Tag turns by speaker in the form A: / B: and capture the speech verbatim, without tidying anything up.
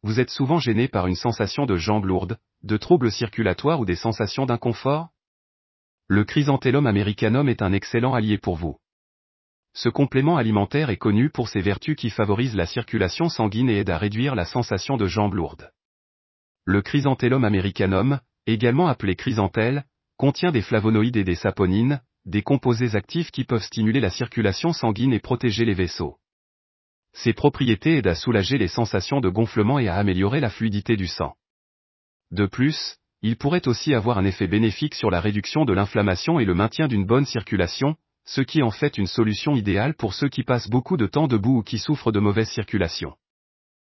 A: Vous êtes souvent gêné par une sensation de jambes lourdes, de troubles circulatoires ou des sensations d'inconfort? Le Chrysanthellum americanum est un excellent allié pour vous. Ce complément alimentaire est connu pour ses vertus qui favorisent la circulation sanguine et aident à réduire la sensation de jambes lourdes. Le Chrysanthellum americanum, également appelé chrysanthelle, contient des flavonoïdes et des saponines, des composés actifs qui peuvent stimuler la circulation sanguine et protéger les vaisseaux. Ces propriétés aident à soulager les sensations de gonflement et à améliorer la fluidité du sang. De plus, il pourrait aussi avoir un effet bénéfique sur la réduction de l'inflammation et le maintien d'une bonne circulation, ce qui en fait une solution idéale pour ceux qui passent beaucoup de temps debout ou qui souffrent de mauvaise circulation.